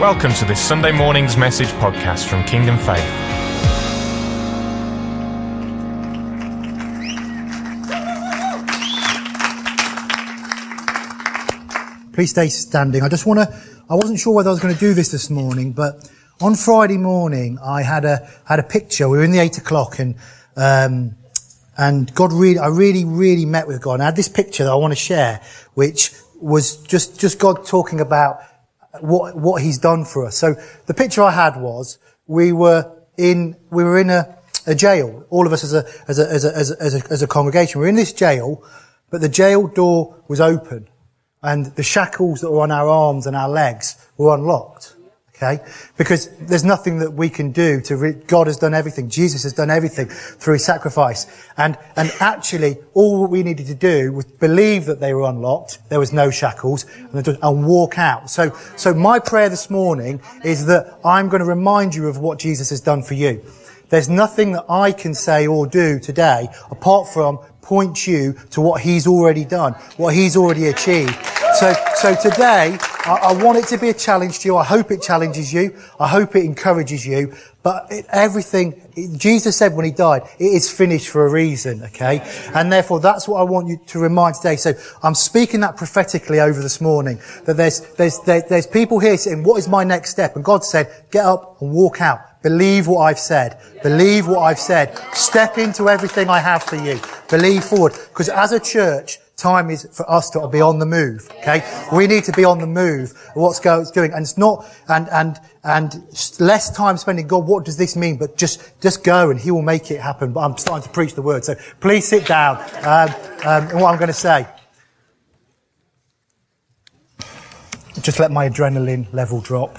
Welcome to this Sunday morning's message podcast from Kingdom Faith. Please stay standing. I wasn't sure whether I was going to do this morning, but on Friday morning I had a picture. We were in the 8 o'clock and God I really met with God. And I had this picture that I want to share, which was just God talking about what He's done for us. So the picture I had was we were in a jail. All of us as a congregation. We were in this jail, but the jail door was open. And the shackles that were on our arms and our legs were unlocked. Okay? Because there's nothing that we can do God has done everything. Jesus has done everything through His sacrifice. And actually, all we needed to do was believe that they were unlocked. There was no shackles and walk out. So my prayer this morning is that I'm going to remind you of what Jesus has done for you. There's nothing that I can say or do today apart from point you to what He's already done, what He's already achieved. So today, I want it to be a challenge to you. I hope it challenges you. I hope it encourages you. But Jesus said when He died, it is finished for a reason, okay? And therefore, that's what I want you to remind today. So I'm speaking that prophetically over this morning, that there's people here saying, what is my next step? And God said, get up and walk out. Believe what I've said. Believe what I've said. Step into everything I have for you. Believe forward. Because as a church, time is for us to be on the move. Okay? We need to be on the move of what's doing. And it's not, and less time spending, God, what does this mean? But just go and He will make it happen. But I'm starting to preach the word. So please sit down. And what I'm going to say. Just let my adrenaline level drop.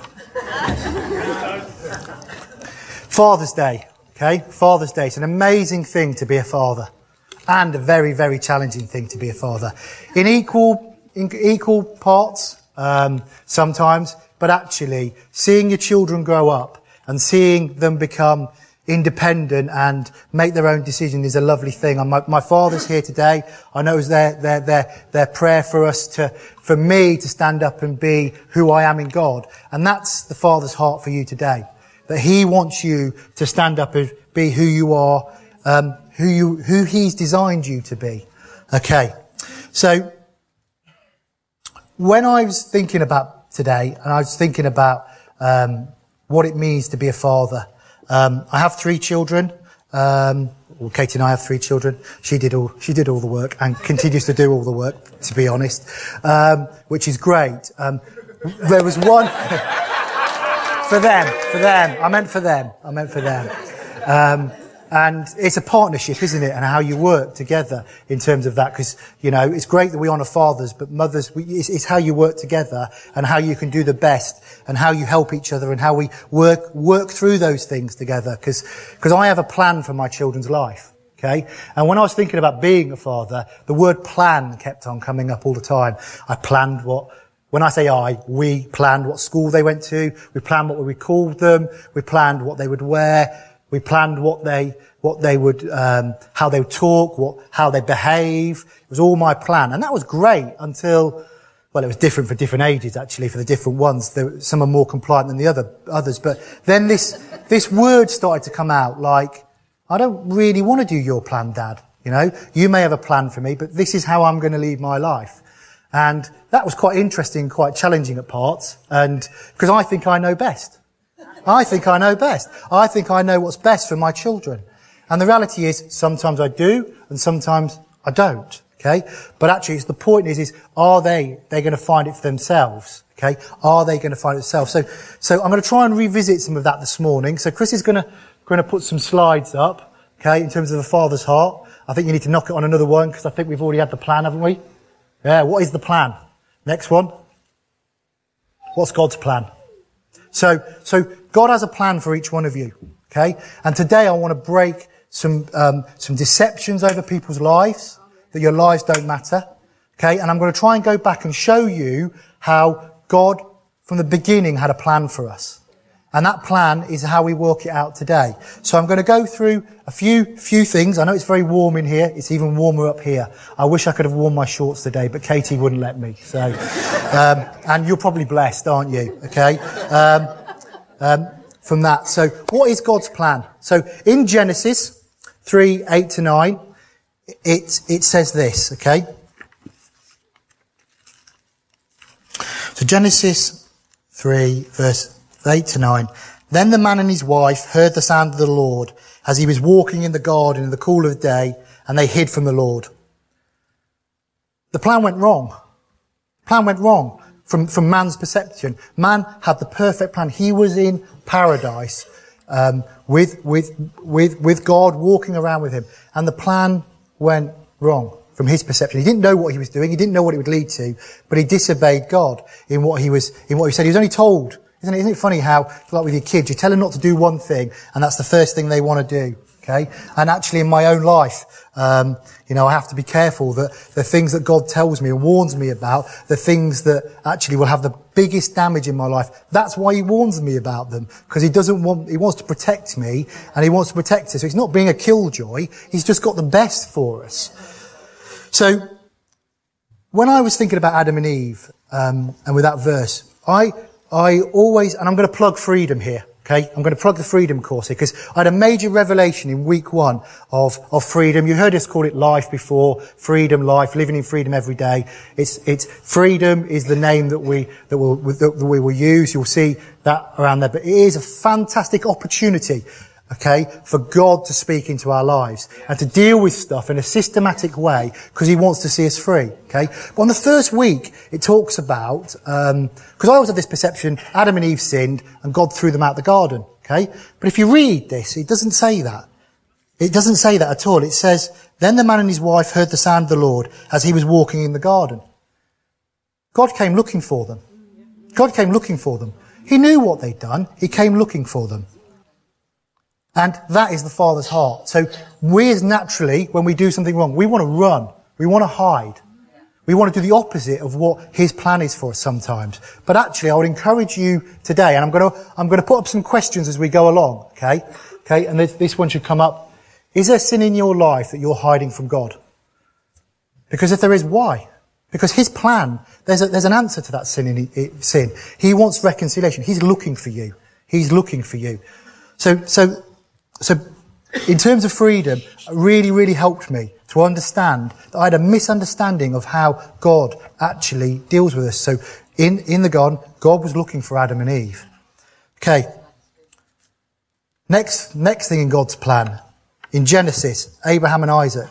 Father's Day, okay? Father's Day. It's an amazing thing to be a father, and a very, very challenging thing to be a father. In equal parts, sometimes, but actually, seeing your children grow up and seeing them become independent and make their own decision is a lovely thing. And my father's here today. I know it was their prayer for me to stand up and be who I am in God. And that's the Father's heart for you today. That He wants you to stand up and be who you are, who He's designed you to be. Okay. So, when I was thinking about today, and I was thinking about, what it means to be a father, I have 3 children. Katie and I have 3 children. She did all the work and continues to do all the work, to be honest, which is great. There was one, For them. I meant for them. And it's a partnership, isn't it? And how you work together in terms of that. Because, it's great that we honour fathers, but mothers, it's how you work together and how you can do the best and how you help each other and how we work through those things together. Because I have a plan for my children's life. Okay? And when I was thinking about being a father, the word plan kept on coming up all the time. When I say we planned what school they went to, we planned what we called them, we planned what they would wear, we planned what they would, how they would talk, how they behave. It was all my plan. And that was great until, it was different for different ages actually, for the different ones. Some are more compliant than the others. But then this word started to come out like, I don't really want to do your plan, Dad. You may have a plan for me, but this is how I'm going to lead my life. And that was quite interesting, quite challenging at parts. And because I think I know best. I think I know what's best for my children. And the reality is sometimes I do and sometimes I don't. Okay. But actually the point is are they're going to find it for themselves? Okay. Are they going to find it themselves? So I'm going to try and revisit some of that this morning. So Chris is going to put some slides up. Okay. In terms of the Father's heart. I think you need to knock it on another one because I think we've already had the plan, haven't we? Yeah, what is the plan? Next one. What's God's plan? So God has a plan for each one of you, okay? And today I want to break some deceptions over people's lives, that your lives don't matter, okay? And I'm going to try and go back and show you how God, from the beginning, had a plan for us. And that plan is how we work it out today. So I'm going to go through a few things. I know it's very warm in here. It's even warmer up here. I wish I could have worn my shorts today, but Katie wouldn't let me. So, and you're probably blessed, aren't you? Okay. From that. So what is God's plan? So in Genesis 3:8-9, it says this, okay? So Genesis 3, verse 8-9. Then the man and his wife heard the sound of the Lord as he was walking in the garden in the cool of the day, and they hid from the Lord. The plan went wrong. Plan went wrong from man's perception. Man had the perfect plan. He was in paradise, with God walking around with him. And the plan went wrong from his perception. He didn't know what he was doing. He didn't know what it would lead to, but he disobeyed God in what he said. He was only told. Isn't it funny how, like with your kids, you tell them not to do one thing, and that's the first thing they want to do. Okay? And actually in my own life, I have to be careful that the things that God tells me and warns me about, the things that actually will have the biggest damage in my life, that's why he warns me about them. Because he wants to protect me, and he wants to protect us. So he's not being a killjoy, he's just got the best for us. So, when I was thinking about Adam and Eve, and with that verse, I always, and I'm going to plug Freedom here. Okay, I'm going to plug the Freedom course here because I had a major revelation in week 1 of Freedom. You heard us call it life before. Freedom, life, living in freedom every day. It's Freedom is the name that we will use. You'll see that around there. But it is a fantastic opportunity, okay, for God to speak into our lives and to deal with stuff in a systematic way because he wants to see us free, okay? But on the first week, it talks about, because I always had this perception, Adam and Eve sinned and God threw them out the garden, okay? But if you read this, it doesn't say that. It doesn't say that at all. It says, then the man and his wife heard the sound of the Lord as he was walking in the garden. God came looking for them. God came looking for them. He knew what they'd done. He came looking for them. And that is the Father's heart. So we naturally, when we do something wrong, we want to run. We want to hide. We want to do the opposite of what his plan is for us sometimes. But actually, I would encourage you today, and I'm going to put up some questions as we go along, okay? Okay, and this one should come up. Is there sin in your life that you're hiding from God? Because if there is, why? Because his plan, there's an answer to that sin. He wants reconciliation. He's looking for you. He's looking for you. So in terms of freedom, it really, really helped me to understand that I had a misunderstanding of how God actually deals with us. So in the garden, God was looking for Adam and Eve. Okay. Next thing in God's plan. In Genesis, Abraham and Isaac.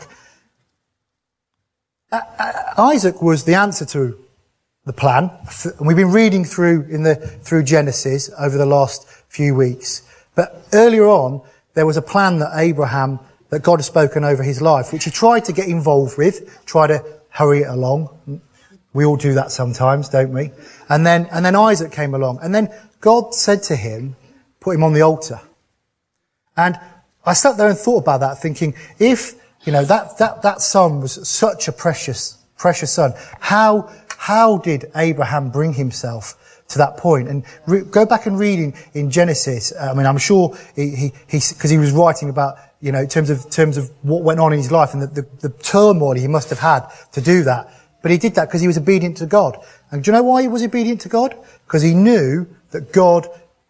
Isaac was the answer to the plan. And we've been reading through Genesis over the last few weeks. But earlier on, there was a plan that God had spoken over his life, which he tried to get involved with, try to hurry it along. We all do that sometimes, don't we? And then Isaac came along. And then God said to him, put him on the altar. And I sat there and thought about that, thinking, if, that son was such a precious son, how did Abraham bring himself to that point? And go back and read in Genesis. I mean, I'm sure because he was writing about, in terms of what went on in his life and the turmoil he must have had to do that. But he did that because he was obedient to God. And do you know why he was obedient to God? Because he knew that God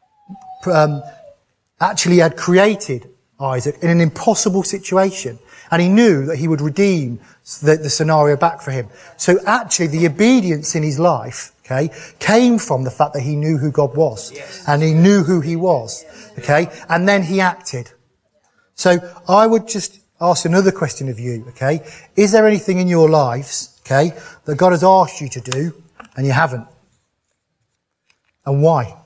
actually had created Isaac in an impossible situation. And he knew that he would redeem the scenario back for him. So actually the obedience in his life, okay, came from the fact that he knew who God was. Yes. And he knew who he was. Okay. And then he acted. So I would just ask another question of you. Okay. Is there anything in your lives, okay, that God has asked you to do and you haven't? And why?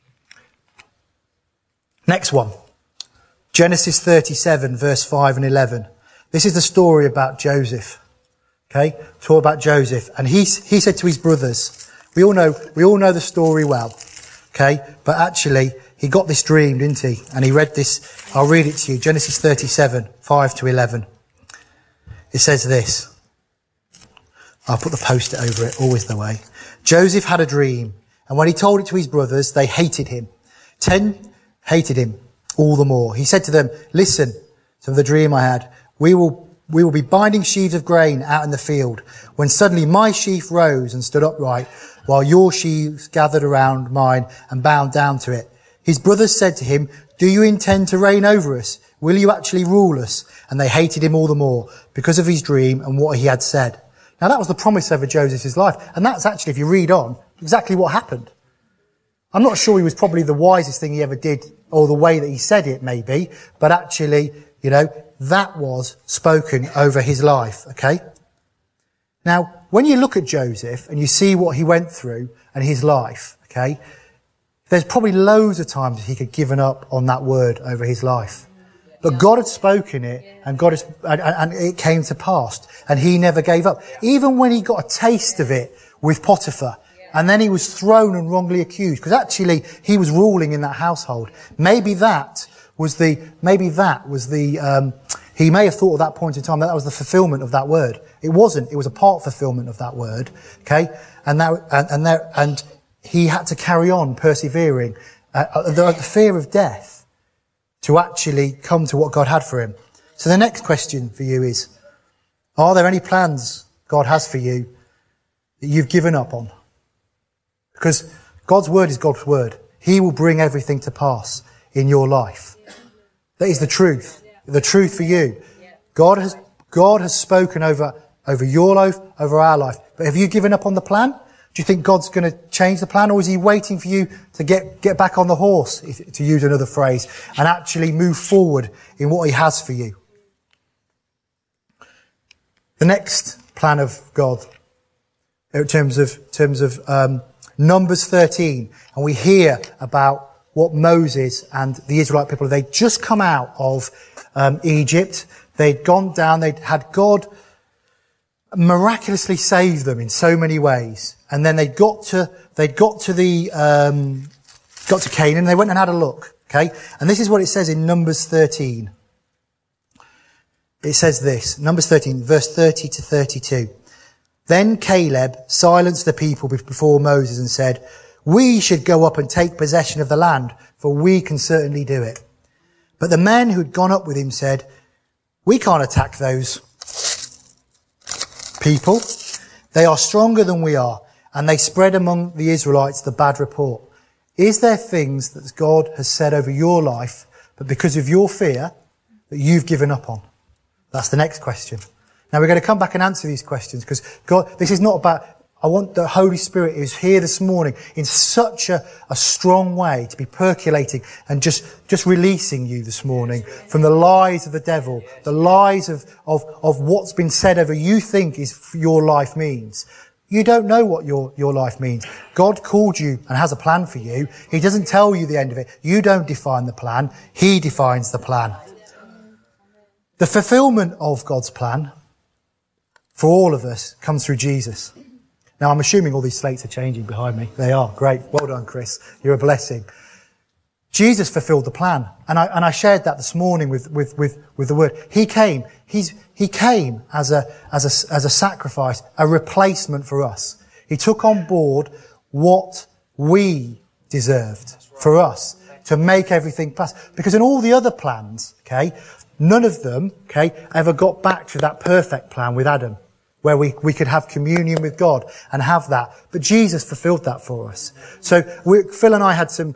Next one. Genesis 37 verse 5 and 11. This is the story about Joseph. Okay? Talk about Joseph. And he said to his brothers, we all know the story well. Okay? But actually, he got this dream, didn't he? And he read this. I'll read it to you. Genesis 37, 5 to 11. It says this. I'll put the post-it over it, always the way. Joseph had a dream. And when he told it to his brothers, they hated him. 10 hated him all the more. He said to them, listen to the dream I had. We will be binding sheaves of grain out in the field, when suddenly my sheaf rose and stood upright, while your sheaves gathered around mine and bowed down to it. His brothers said to him, do you intend to reign over us? Will you actually rule us? And they hated him all the more because of his dream and what he had said. Now that was the promise over Joseph's life. And that's actually, if you read on, exactly what happened. I'm not sure he was probably the wisest thing he ever did, or the way that he said it maybe, but actually, that was spoken over his life, okay? Now, when you look at Joseph and you see what he went through and his life, okay, there's probably loads of times he could have given up on that word over his life. But God had spoken it, and and it came to pass, and he never gave up. Even when he got a taste of it with Potiphar, and then he was thrown and wrongly accused, because actually he was ruling in that household. Maybe that was the, he may have thought at that point in time that was the fulfillment of that word. It wasn't. It was a part fulfillment of that word. Okay. And he had to carry on persevering, the fear of death, to actually come to what God had for him. So the next question for you is, are there any plans God has for you that you've given up on? Because God's word is God's word. He will bring everything to pass in your life. That is the truth. The truth for you. God has spoken over your life, over our life. But have you given up on the plan? Do you think God's going to change the plan, or is he waiting for you to get back on the horse, to use another phrase, and actually move forward in what he has for you? The next plan of God, in terms of Numbers 13, and we hear about what Moses and the Israelite people, they'd just come out of Egypt. They'd gone down, they'd had God miraculously save them in so many ways. And then they got to Canaan, they went and had a look. Okay? And this is what it says in Numbers 13. It says this, Numbers 13, verse 30 to 32. Then Caleb silenced the people before Moses and said, we should go up and take possession of the land, for we can certainly do it. But the men who had gone up with him said, we can't attack those people. They are stronger than we are, and they spread among the Israelites the bad report. Is there things that God has said over your life, but because of your fear, that you've given up on? That's the next question. Now we're going to come back and answer these questions, because God, this is not about, I want the Holy Spirit who's here this morning in such a strong way to be percolating and just releasing you this morning from the lies of the devil, the lies of what's been said over you think is your life means. You don't know what your life means. God called you and has a plan for you. He doesn't tell you the end of it. You don't define the plan. He defines the plan. The fulfillment of God's plan for all of us comes through Jesus. Now, I'm assuming all these slates are changing behind me. They are. Great. Well done, Chris. You're a blessing. Jesus fulfilled the plan. And I shared that this morning with the word. He came. He came as a sacrifice, a replacement for us. He took on board what we deserved for us to make everything pass. Because in all the other plans, okay, none of them, okay, ever got back to that perfect plan with Adam, where we could have communion with God and have that. But Jesus fulfilled that for us. So Phil and I had some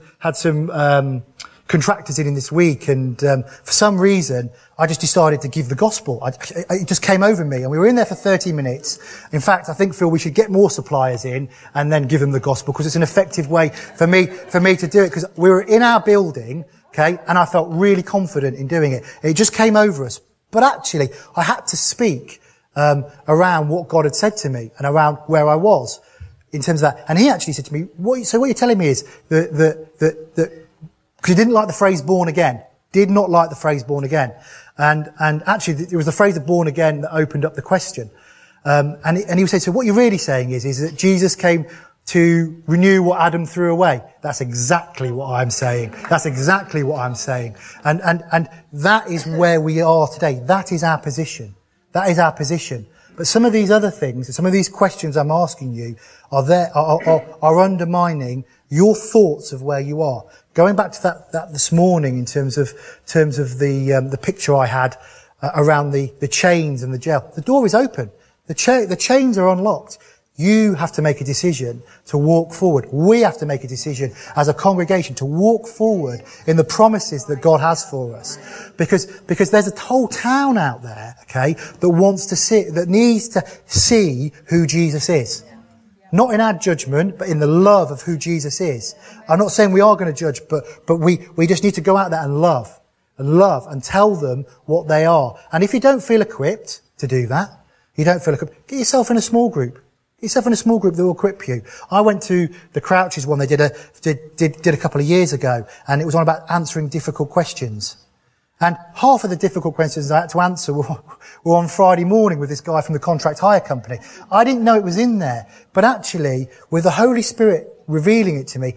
contractors in this week, and for some reason I just decided to give the gospel. It just came over me, and we were in there for 30 minutes. In fact, I think, Phil, we should get more suppliers in and then give them the gospel, because it's an effective way for me to do it, because we were in our building, okay, and I felt really confident in doing it. It just came over us. But actually, I had to speak around what God had said to me and around where I was in terms of that. And he actually said to me, so what you're telling me is that because he didn't like the phrase born again, did not like the phrase born again. And actually it was the phrase of born again that opened up the question. And he said, so what you're really saying is that Jesus came to renew what Adam threw away. That's exactly what I'm saying. That's exactly what I'm saying. And that is where we are today. That is our position. That is our position. But some of these other things, some of these questions I'm asking you are undermining your thoughts of where you are. Going back to that this morning in terms of the picture I had around the chains and the jail. The door is open. The chains are unlocked. You have to make a decision to walk forward. We have to make a decision as a congregation to walk forward in the promises that God has for us. Because there's a whole town out there, okay, that needs to see who Jesus is. Not in our judgment, but in the love of who Jesus is. I'm not saying we are going to judge, but we just need to go out there and love and tell them what they are. And if you don't feel equipped to do that, get yourself in a small group. Get yourself in a small group that will equip you. I went to the Crouches one they did a couple of years ago, and it was on about answering difficult questions. And half of the difficult questions I had to answer were on Friday morning with this guy from the contract hire company. I didn't know it was in there, but actually, with the Holy Spirit revealing it to me,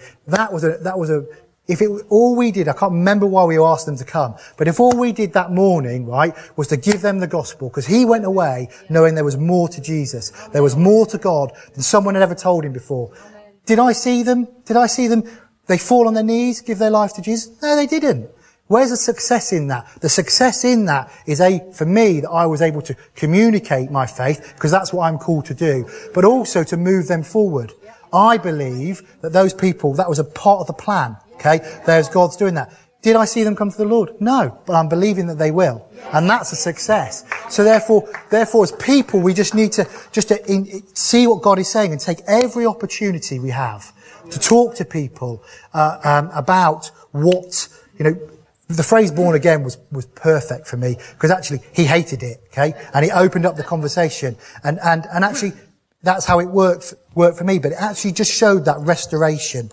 if all we did, I can't remember why we asked them to come, but if all we did that morning, right, was to give them the gospel, because he went away knowing there was more to Jesus, there was more to God than someone had ever told him before. Did I see them? They fall on their knees, give their life to Jesus? No, they didn't. Where's the success in that? The success in that is for me, that I was able to communicate my faith, because that's what I'm called to do, but also to move them forward. I believe that those people, that was a part of the plan. Okay, there's God's doing that. Did I see them come to the Lord? No, but I'm believing that they will. And that's a success. So therefore, as people, we just need to see what God is saying and take every opportunity we have to talk to people, about what, the phrase born again was perfect for me, because actually he hated it, okay? And he opened up the conversation. And actually, that's how it worked for me, but it actually just showed that restoration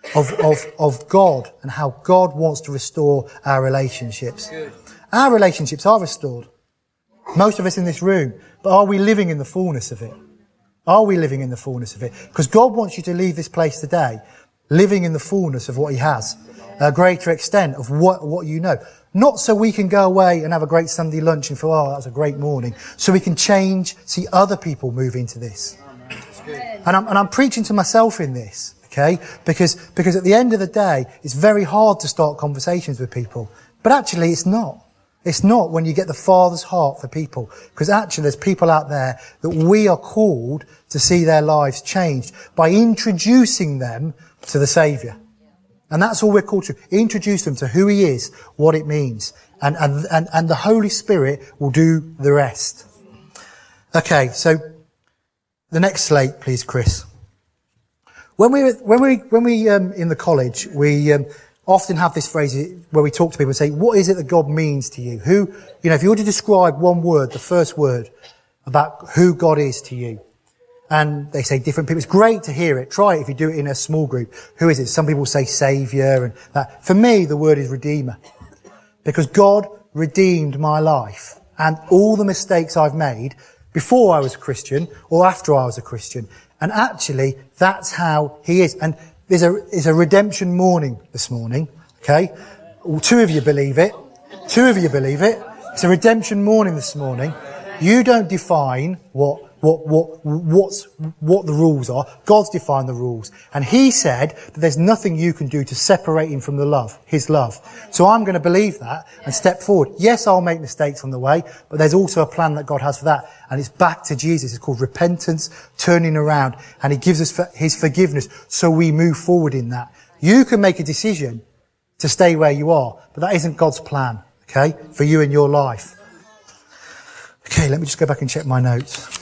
of God and how God wants to restore our relationships. Our relationships are restored. Most of us in this room, but are we living in the fullness of it? Are we living in the fullness of it? Because God wants you to leave this place today living in the fullness of what he has, a greater extent of what you know. Not so we can go away and have a great Sunday lunch and feel, oh, that was a great morning. So we can see other people move into this. And I'm preaching to myself in this. Okay? Because at the end of the day, it's very hard to start conversations with people. But actually, it's not. It's not when you get the Father's heart for people. Because actually, there's people out there that we are called to see their lives changed by introducing them to the Saviour. And that's all we're called to. Introduce them to who he is, what it means. And the Holy Spirit will do the rest. Okay, so the next slate, please, Chris. When we in the college, we often have this phrase where we talk to people and say, what is it that God means to you? If you were to describe one word, the first word about who God is to you. And they say different people. It's great to hear it. Try it if you do it in a small group. Who is it? Some people say Saviour and that. For me, the word is Redeemer. Because God redeemed my life and all the mistakes I've made before I was a Christian or after I was a Christian. And actually, that's how he is. And there's a redemption morning this morning, okay? Well, two of you believe it. It's a redemption morning this morning. You don't define what the rules are. God's defined the rules. And he said that there's nothing you can do to separate him from his love. So I'm going to believe that and step forward. Yes, I'll make mistakes on the way, but there's also a plan that God has for that. And it's back to Jesus. It's called repentance, turning around. And he gives us his forgiveness. So we move forward in that. You can make a decision to stay where you are, but that isn't God's plan, okay, for you in your life. Okay, let me just go back and check my notes.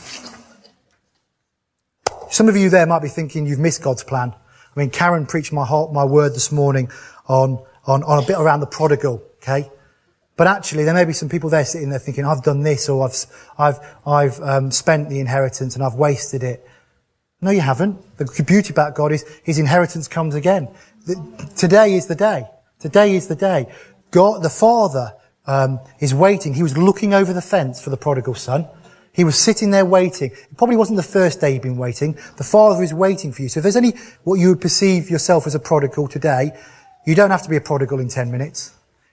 Some of you there might be thinking you've missed God's plan. I mean, Karen preached my word this morning on a bit around the prodigal, okay? But actually, there may be some people there sitting there thinking, I've done this, or I've spent the inheritance and I've wasted it. No, you haven't. The beauty about God is his inheritance comes again. Today is the day. Today is the day. God, the Father, is waiting. He was looking over the fence for the prodigal son. He was sitting there waiting. It probably wasn't the first day he'd been waiting. The Father is waiting for you. So if there's any, what you would perceive yourself as a prodigal today, you don't have to be a prodigal in 10 minutes.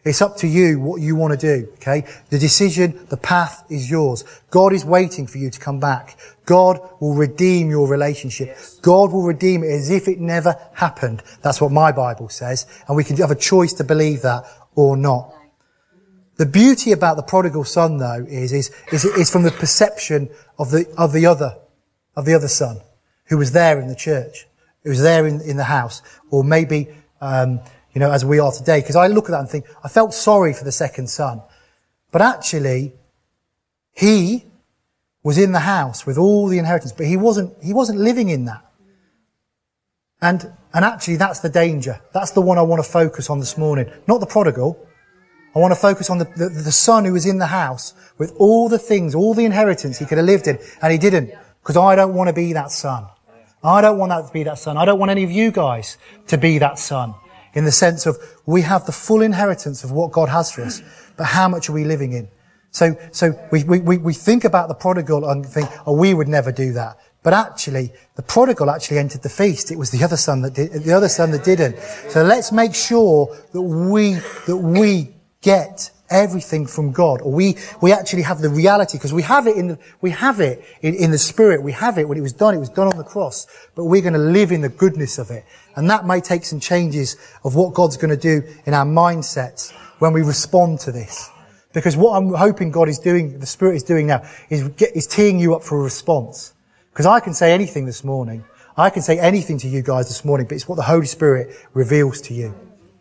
It's up to you what you want to do, okay? The decision, the path is yours. God is waiting for you to come back. God will redeem your relationship. Yes. God will redeem it as if it never happened. That's what my Bible says. And we can have a choice to believe that or not. The beauty about the prodigal son, though, is from the perception of the other son who was there in the church, who was there in the house, or maybe, as we are today. Because I look at that and think, I felt sorry for the second son. But actually, he was in the house with all the inheritance, but he wasn't living in that. And actually, that's the danger. That's the one I want to focus on this morning. Not the prodigal. I want to focus on the son who was in the house with all the things, all the inheritance he could have lived in, and he didn't. Because I don't want to be that son. I don't want that to be that son. I don't want any of you guys to be that son. In the sense of, we have the full inheritance of what God has for us, but how much are we living in? So we think about the prodigal and think, we would never do that. But actually, the prodigal actually entered the feast. It was the other son that didn't. So let's make sure that we get everything from God, or we actually have the reality, because we have it in the spirit. We have it when it was done on the cross, but we're going to live in the goodness of it. And that may take some changes of what God's going to do in our mindsets when we respond to this. Because what I'm hoping God is doing, the Spirit is doing now, is teeing you up for a response. Because I can say anything this morning. I can say anything to you guys this morning, but it's what the Holy Spirit reveals to you.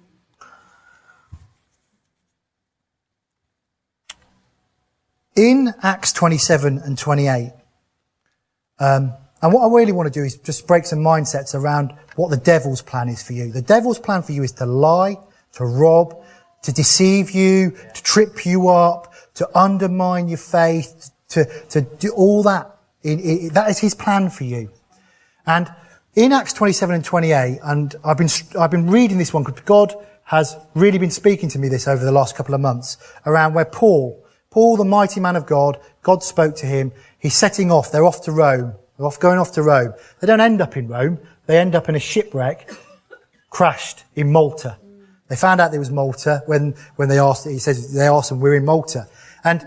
In Acts 27 and 28, and what I really want to do is just break some mindsets around what the devil's plan is for you. The devil's plan for you is to lie, to rob, to deceive you, to trip you up, to undermine your faith, to do all that. That is his plan for you. And in Acts 27 and 28, and I've been reading this one because God has really been speaking to me this over the last couple of months around where Paul, the mighty man of God spoke to him. He's setting off. They're off to Rome. They're going off to Rome. They don't end up in Rome. They end up in a shipwreck, crashed in Malta. They found out there was Malta when they asked. He says they asked them, "We're in Malta," and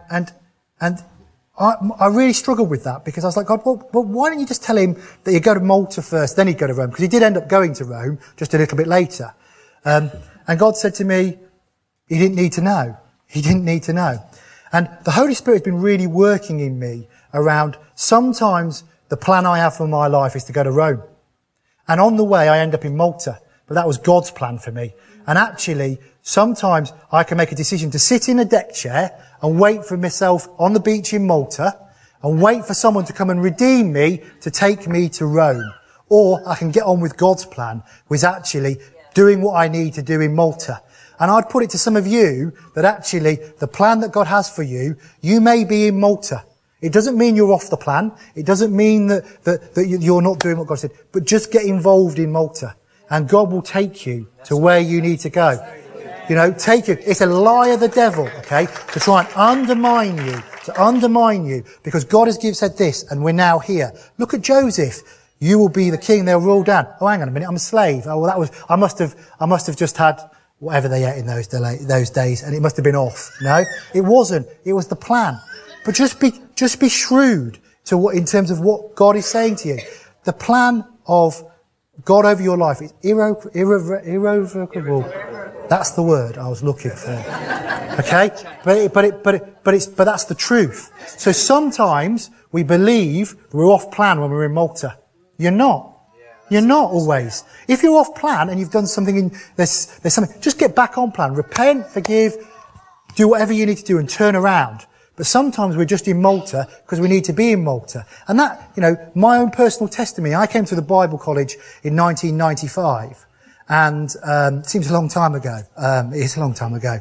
I really struggled with that because I was like, God, well, why don't you just tell him that you go to Malta first, then he'd go to Rome? Because he did end up going to Rome just a little bit later. And God said to me, he didn't need to know. He didn't need to know. And the Holy Spirit has been really working in me around sometimes the plan I have for my life is to go to Rome. And on the way, I end up in Malta. But that was God's plan for me. And actually, sometimes I can make a decision to sit in a deck chair and wait for myself on the beach in Malta and wait for someone to come and redeem me to take me to Rome. Or I can get on with God's plan, which is actually doing what I need to do in Malta. And I'd put it to some of you that actually the plan that God has for you, you may be in Malta. It doesn't mean you're off the plan. It doesn't mean that you're not doing what God said. But just get involved in Malta. And God will take you to where you need to go. Take you. It's a lie of the devil, okay, to try and undermine you. Because God has said this, and we're now here. Look at Joseph. You will be the king. They'll rule down. Oh, hang on a minute. I'm a slave. Oh, well, I must have just had whatever they ate in those days, and it must have been off. No, it wasn't. It was the plan. But just be shrewd in terms of what God is saying to you. The plan of God over your life is irrevocable. That's the word I was looking for. Okay? But that's the truth. So sometimes we believe we're off plan when we're in Malta. You're not. You're not always. If you're off plan and you've done something there's something, just get back on plan. Repent, forgive, do whatever you need to do and turn around. But sometimes we're just in Malta because we need to be in Malta. And that, my own personal testimony, I came to the Bible college in 1995. And, it seems a long time ago. It is a long time ago.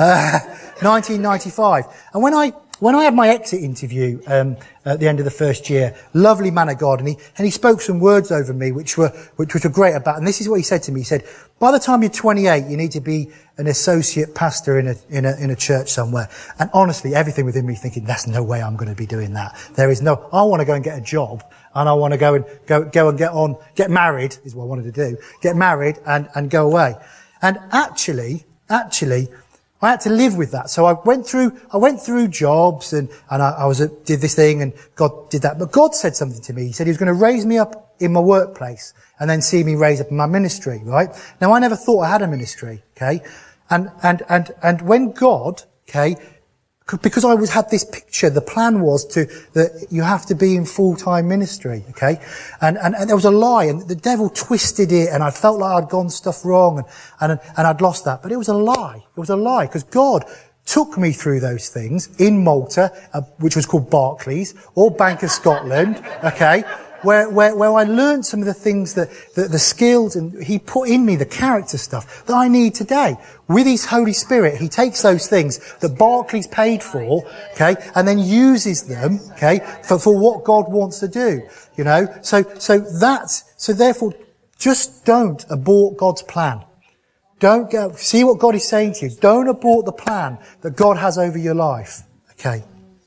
1995. And when I had my exit interview, at the end of the first year, lovely man of God, and he spoke some words over me, which were great about, and this is what he said to me. He said, by the time you're 28, you need to be an associate pastor in a church somewhere. And honestly, everything within me thinking, there's no way I'm going to be doing that. I want to go and get a job, and I want to go and get married, is what I wanted to do. Get married and go away. And actually, I had to live with that. So I went through jobs and did this thing and God did that. But God said something to me. He said he was going to raise me up in my workplace and then see me raise up in my ministry, right? Now I never thought I had a ministry, okay? And when God, okay, because I had this picture, the plan was that you have to be in full-time ministry, okay? And there was a lie, and the devil twisted it, and I felt like I'd gone stuff wrong, and I'd lost that. But it was a lie. It was a lie, because God took me through those things in Malta, which was called Barclays, or Bank of Scotland, okay? Where I learned some of the things that the skills, and he put in me the character stuff that I need today. With his Holy Spirit, he takes those things that Barclays paid for, okay, and then uses them, okay, for what God wants to do, you know. So therefore, just don't abort God's plan. Don't go, see what God is saying to you. Don't abort the plan that God has over your life, okay.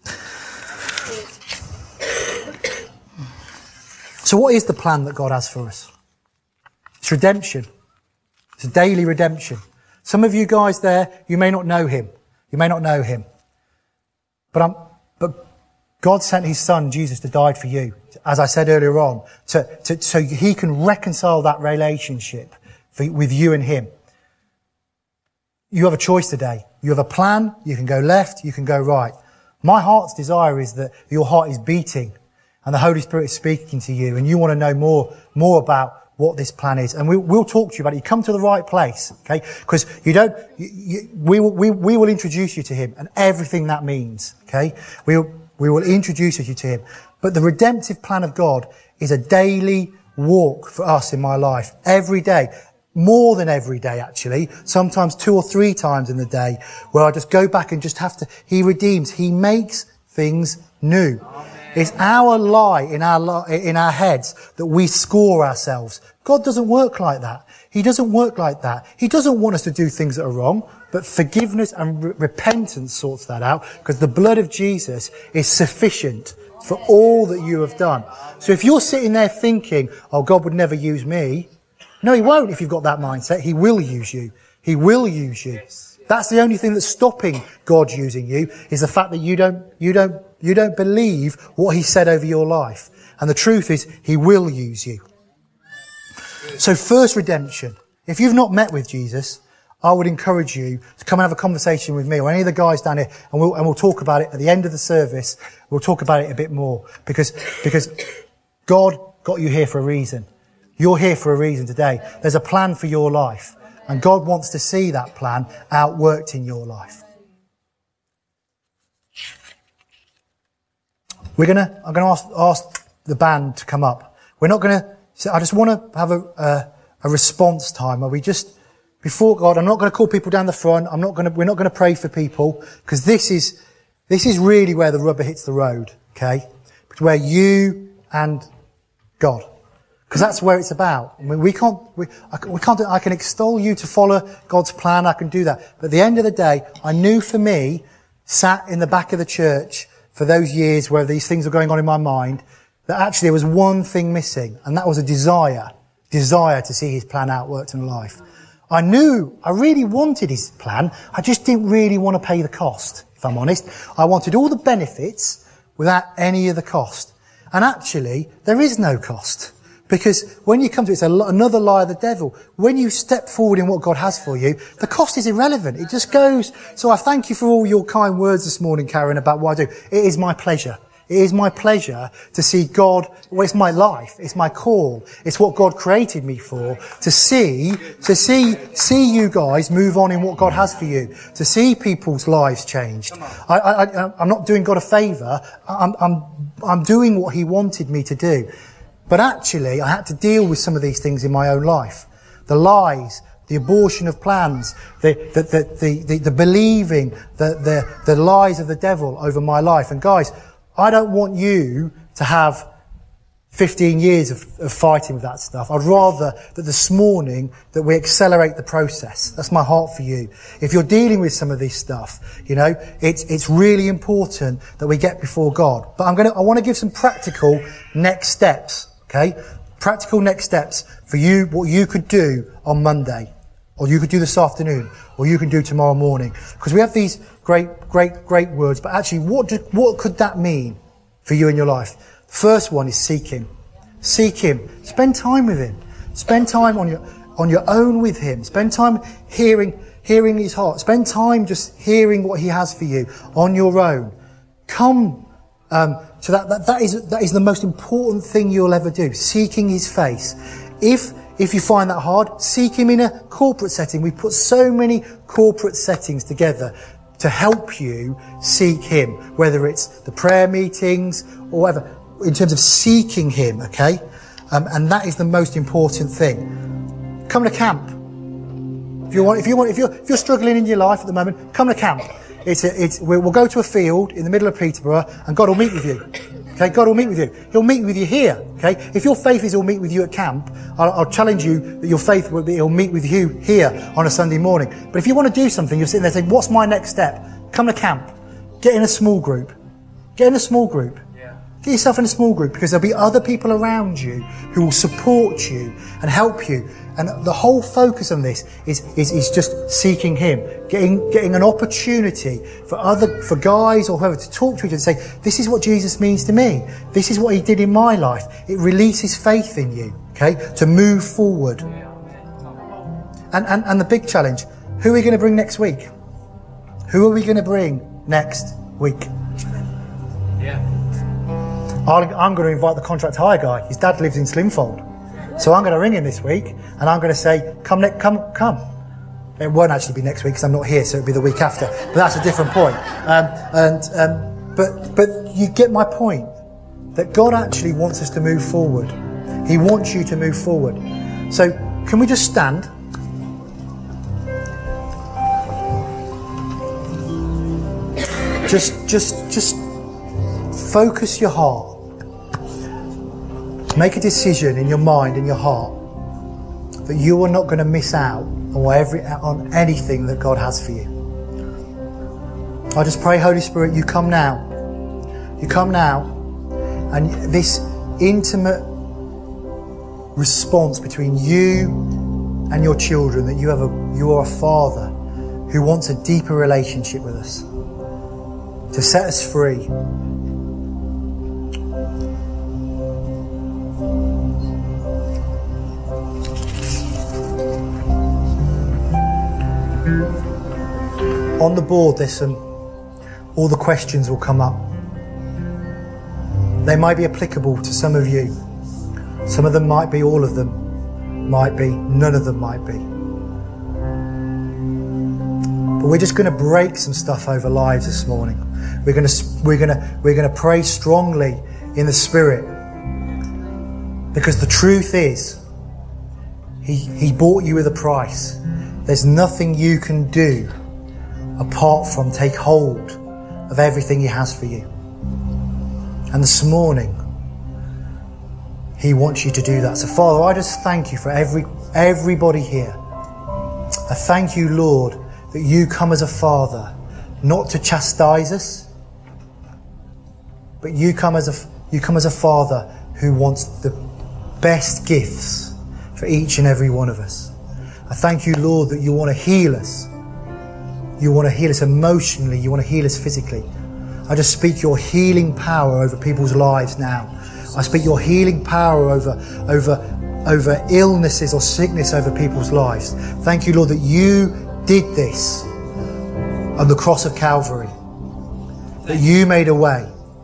So what is the plan that God has for us? It's redemption. It's a daily redemption. Some of you guys there, you may not know him. You may not know him. But God sent his son, Jesus, to die for you, as I said earlier on, so he can reconcile that relationship with you and him. You have a choice today. You have a plan. You can go left. You can go right. My heart's desire is that your heart is beating and the Holy Spirit is speaking to you, and you want to know more about what this plan is. And we'll talk to you about it. You come to the right place, okay? Because we will introduce you to him and everything that means, okay? We will introduce you to him. But the redemptive plan of God is a daily walk for us in my life. Every day. More than every day, actually. Sometimes 2 or 3 times in the day, where I just go back and just have to, he redeems. He makes things new. It's our lie in our heads that we score ourselves. God doesn't work like that. He doesn't work like that. He doesn't want us to do things that are wrong, but forgiveness and repentance sorts that out, because the blood of Jesus is sufficient for all that you have done. So if you're sitting there thinking, oh, God would never use me, no, he won't. If you've got that mindset, he will use you. He will use you. That's the only thing that's stopping God using you, is the fact that you don't believe what he said over your life. And the truth is, he will use you. So first, redemption. If you've not met with Jesus, I would encourage you to come and have a conversation with me or any of the guys down here, and we'll talk about it at the end of the service. We'll talk about it a bit more, because God got you here for a reason. You're here for a reason today. There's a plan for your life, and God wants to see that plan outworked in your life. I'm going to ask the band to come up. We're not going to, so I just want to have a response time where we just, before God, I'm not going to call people down the front. We're not going to pray for people, because this is really where the rubber hits the road, okay? It's where you and God. Because that's where it's about. I mean, we can't I can extol you to follow God's plan. I can do that. But at the end of the day, I knew for me, sat in the back of the church for those years where these things were going on in my mind, that actually there was one thing missing, and that was a desire to see his plan outworked in life. I knew I really wanted his plan. I just didn't really want to pay the cost, if I'm honest. I wanted all the benefits without any of the cost. And actually, there is no cost. Because when you come to it, it's another lie of the devil. When you step forward in what God has for you, the cost is irrelevant. It just goes. So I thank you for all your kind words this morning, Karen, about what I do. It is my pleasure. It is my pleasure to see God. Well, it's my life. It's my call. It's what God created me for. To see you guys move on in what God has for you. To see people's lives changed. I'm not doing God a favour. I'm doing what he wanted me to do. But actually, I had to deal with some of these things in my own life. The lies, the abortion of plans, the believing, the lies of the devil over my life. And guys, I don't want you to have 15 years of fighting with that stuff. I'd rather that this morning that we accelerate the process. That's my heart for you. If you're dealing with some of this stuff, you know, it's really important that we get before God. But I want to give some practical next steps. Okay? Practical next steps for you, what you could do on Monday. or you could do this afternoon, or you can do tomorrow morning. Because we have these great words, but actually what could that mean for you in your life? The first one is seek Him. Seek Him. Spend time with Him. Spend time on your own with Him. Spend time hearing His heart. Spend time just hearing what He has for you on your own. Come to that is the most important thing you'll ever do. Seeking His face. If you find that hard, seek Him in a corporate setting. We put so many corporate settings together to help you seek Him, whether it's the prayer meetings or whatever, in terms of seeking Him, okay? And that is the most important thing. Come to camp. If you're struggling in your life at the moment, come to camp. We'll go to a field in the middle of Peterborough, and God will meet with you. Okay, God will meet with you. He'll meet with you here. Okay, if your faith is He'll meet with you at camp, I'll challenge you that your faith will be He'll meet with you here on a Sunday morning. But if you want to do something, you're sitting there saying, "What's my next step?" Come to camp. Get in a small group. Get in a small group. Get yourself in a small group, because there'll be other people around you who will support you and help you. And the whole focus on this is just seeking Him, getting an opportunity for guys or whoever to talk to each other and say, "This is what Jesus means to me. This is what He did in my life." It releases faith in you, okay, to move forward. And the big challenge: who are we going to bring next week? Who are we going to bring next week? Yeah. I'm going to invite the contract hire guy. His dad lives in Slimfold. So I'm going to ring him this week, and I'm going to say, come. It won't actually be next week because I'm not here, so it'll be the week after. But that's a different point. But you get my point, that God actually wants us to move forward. He wants you to move forward. So can we just stand? Just focus your heart. Make a decision in your mind and your heart that you are not going to miss out on anything that God has for you. I just pray, Holy Spirit, you come now. You come now, and this intimate response between you and your children, that you are a Father who wants a deeper relationship with us, to set us free. On the board, all the questions will come up. They might be applicable to some of you. Some of them might be, all of them might be, none of them might be. But we're just going to break some stuff over lives this morning. We're going to pray strongly in the Spirit, because the truth is, He bought you with a price. There's nothing you can do apart from take hold of everything He has for you. And this morning, He wants you to do that. So Father, I just thank you for everybody here. I thank you, Lord, that you come as a Father, not to chastise us, but you come as a Father who wants the best gifts for each and every one of us. I thank you, Lord, that you want to heal us. You want to heal us emotionally. You want to heal us physically. I just speak your healing power over people's lives now. I speak your healing power over illnesses or sickness over people's lives. Thank you, Lord, that you did this on the cross of Calvary, that you made a way.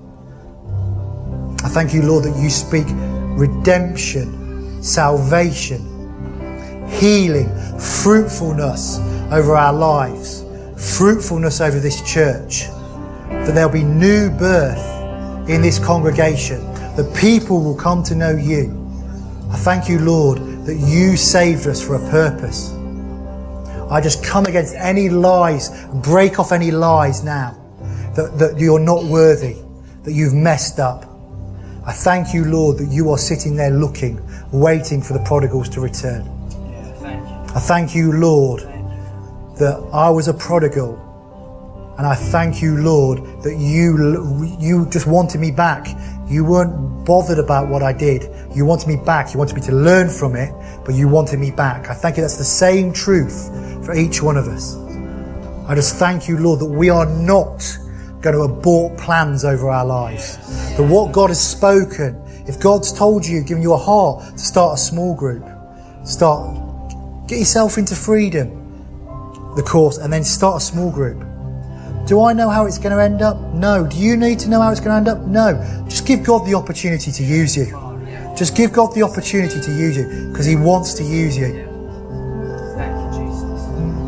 I thank you, Lord, that you speak redemption, salvation, healing, fruitfulness over our lives, fruitfulness over this church, that there'll be new birth in this congregation, that people will come to know you. I thank you, Lord, that you saved us for a purpose. I just come against any lies, break off any lies now, that you're not worthy, that you've messed up. I thank you, Lord, that you are sitting there looking, waiting for the prodigals to return. Yeah, thank you. I thank you, Lord, that I was a prodigal, and I thank you, Lord, that you just wanted me back. You weren't bothered about what I did. You wanted me back. You wanted me to learn from it, but you wanted me back. I thank you that's the same truth for each one of us. I just thank you, Lord, that we are not going to abort plans over our lives. That what God has spoken, if God's told you, given you a heart to start a small group, get yourself into freedom, the course, and then start a small group. Do I know how it's going to end up? No. Do you need to know how it's going to end up? No. Just give God the opportunity to use you. Just give God the opportunity to use you, because He wants to use you. Thank you, Jesus.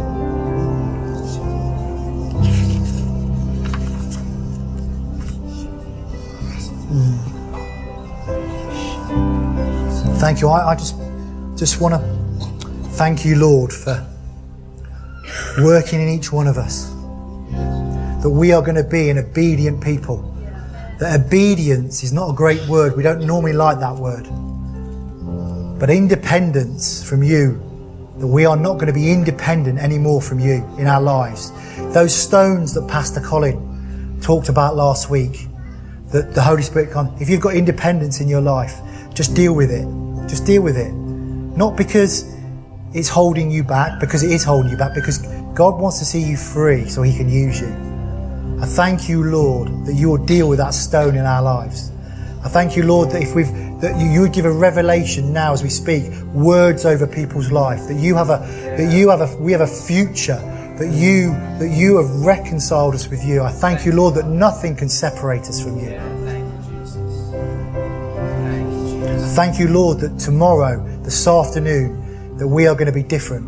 Thank you. I just want to thank you, Lord, for working in each one of us. That we are going to be an obedient people. That obedience is not a great word. We don't normally like that word. But independence from you. That we are not going to be independent anymore from you in our lives. Those stones that Pastor Colin talked about last week. That the Holy Spirit comes. If you've got independence in your life, just deal with it. Just deal with it. Not because it's holding you back, because it is holding you back, because God wants to see you free so He can use you. I thank you, Lord, that you will deal with that stone in our lives. I thank you, Lord, that you would give a revelation now as we speak, words over people's life, that we have a future, that you have reconciled us with you. I thank you, Lord, that nothing can separate us from you. Thank you, Lord, that tomorrow, this afternoon, that we are going to be different.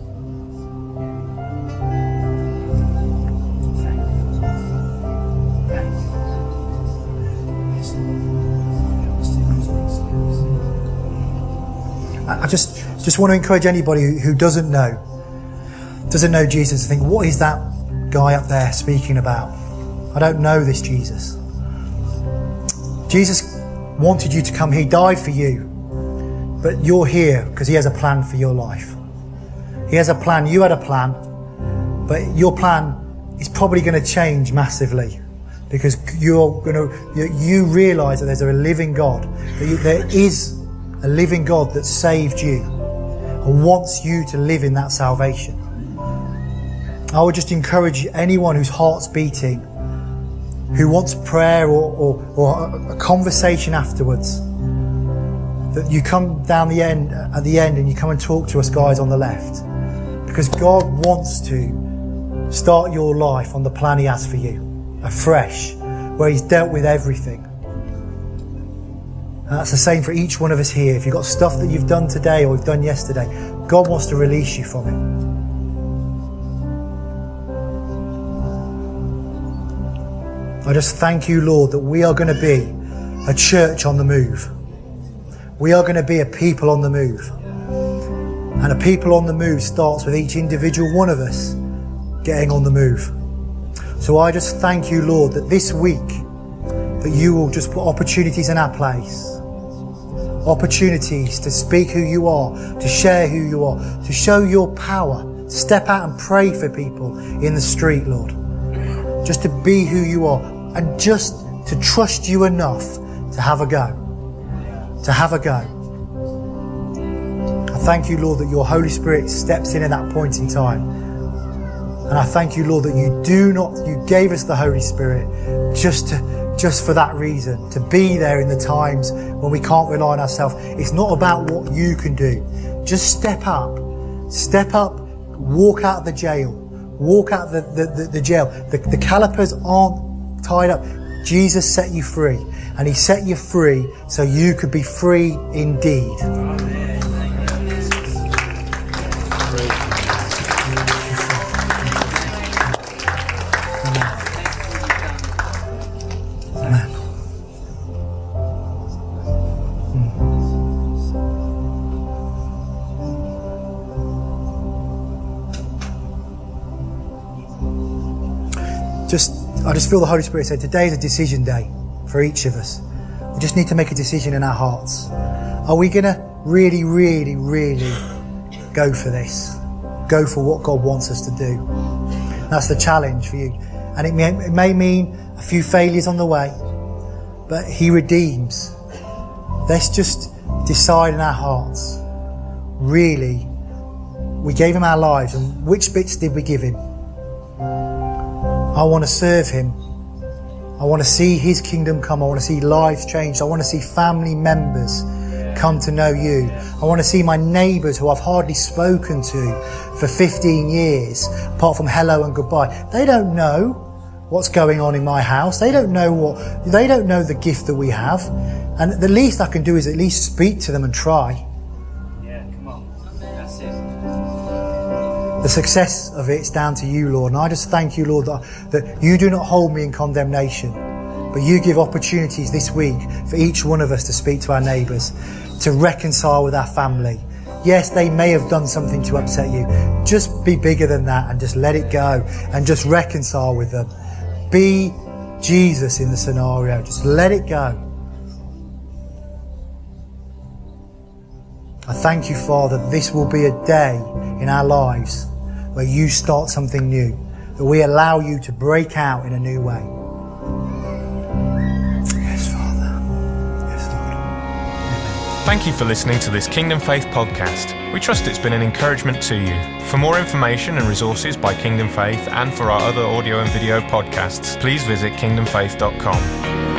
I just want to encourage anybody who doesn't know Jesus to think, what is that guy up there speaking about? I don't know this Jesus. Jesus wanted you to come. He died for you. But you're here because He has a plan for your life. He has a plan. You had a plan. But your plan is probably going to change massively. Because you realise that there's a living God. There is a living God that saved you and wants you to live in that salvation. I would just encourage anyone whose heart's beating, who wants prayer or a conversation afterwards, that you come down at the end and you come and talk to us guys on the left, because God wants to start your life on the plan He has for you, afresh, where He's dealt with everything. And that's the same for each one of us here. If you've got stuff that you've done today or you've done yesterday, God wants to release you from it. I just thank you, Lord, that we are going to be a church on the move. We are going to be a people on the move. And a people on the move starts with each individual one of us getting on the move. So I just thank you, Lord, that this week that you will just put opportunities in our place. Opportunities to speak who you are, to share who you are, to show your power, to step out and pray for people in the street, Lord. Just to be who you are and just to trust you enough to have a go. To have a go. I thank you, Lord, that your Holy Spirit steps in at that point in time. And I thank you, Lord, that you gave us the Holy Spirit just for that reason, to be there in the times when we can't rely on ourselves. It's not about what you can do. Just step up, walk out of the jail, walk out the jail. The calipers aren't tied up. Jesus set you free, and He set you free so you could be free indeed. I just feel the Holy Spirit say today is a decision day for each of us. We just need to make a decision in our hearts. Are we going to really, really, really go for this? Go for what God wants us to do? That's the challenge for you. And it may mean a few failures on the way, but He redeems. Let's just decide in our hearts. really, we gave him our lives, and which bits did we give him? I want to serve him. I want to see his kingdom come. I want to see lives changed. I want to see family members come to know you. I want to see my neighbours who I've hardly spoken to for 15 years, apart from hello and goodbye. They don't know what's going on in my house. They don't know the gift that we have. And the least I can do is at least speak to them and try. Yeah, come on. That's it. The success of it's down to you, Lord. And I just thank you, Lord, that you do not hold me in condemnation, but you give opportunities this week for each one of us to speak to our neighbours, to reconcile with our family. Yes, they may have done something to upset you. Just be bigger than that and just let it go and just reconcile with them. Be Jesus in the scenario. Just let it go. I thank you, Father, that this will be a day in our lives where you start something new, that we allow you to break out in a new way. Yes, Father. Yes, Lord. Amen. Thank you for listening to this Kingdom Faith podcast. We trust it's been an encouragement to you. For more information and resources by Kingdom Faith and for our other audio and video podcasts, please visit kingdomfaith.com.